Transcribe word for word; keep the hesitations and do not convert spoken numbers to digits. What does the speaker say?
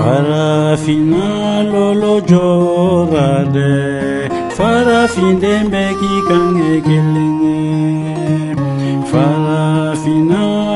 Farafina lolo jorade, farafinde mbeki kange kelinge, farafina